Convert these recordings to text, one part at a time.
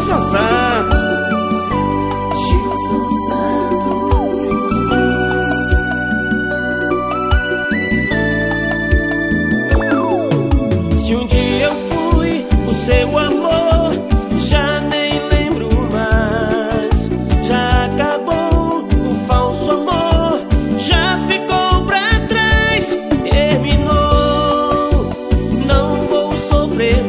Gilson Santos. Gilson Santos. Se um dia eu fui o seu amor, já nem lembro mais. Já acabou o falso amor, já ficou pra trás. Terminou, não vou sofrer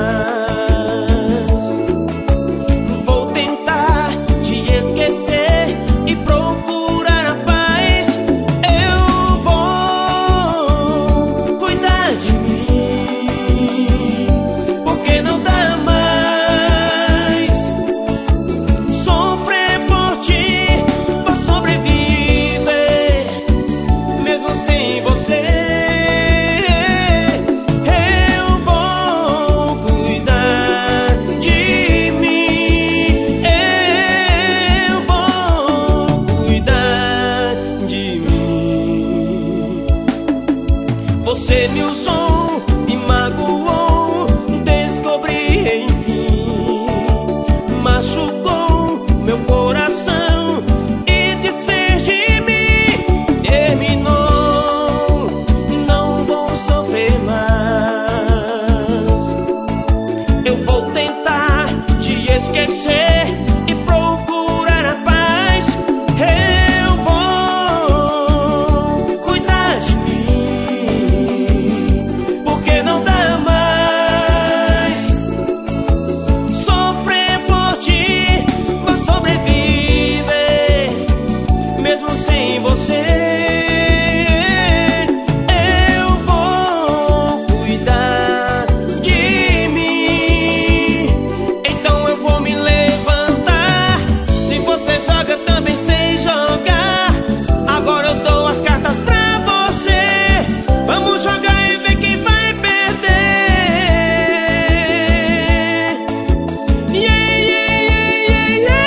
mais. Vou tentar te esquecer e procurar a paz. Eu vou cuidar de mim, porque não dá mais sofrer por ti. Vou sobreviver mesmo sem você. Eu vou cuidar de mim. Eu vou cuidar de mim. Você me usou, me magoou, descobri enfim. Machucou meu coração e desfez de mim. Terminou, não vou sofrer mais. Eu vou tentar te esquecer e procurar a paz. Eu vou cuidar de mim, porque não dá mais sofrer por ti. Vou sobreviver mesmo sem você. Eu vou cuidar de mim. Então eu vou me levantar. Se você joga, também sei jogar. Agora eu dou as cartas pra você. Vamos jogar e ver quem vai perder. Yeah, yeah, yeah, yeah,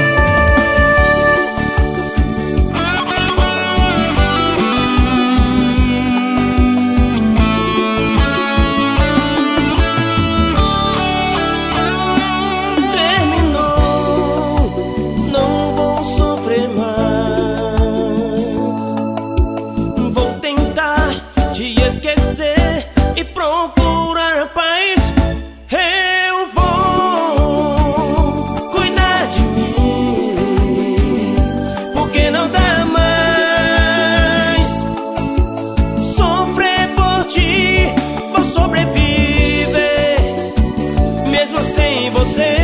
terminou, não vou sofrer mais. Vou tentar te esquecer e procurar a paz. Eu vou cuidar de mim, porque não dá mais sofrer por ti. Vou sobreviver mesmo sem você.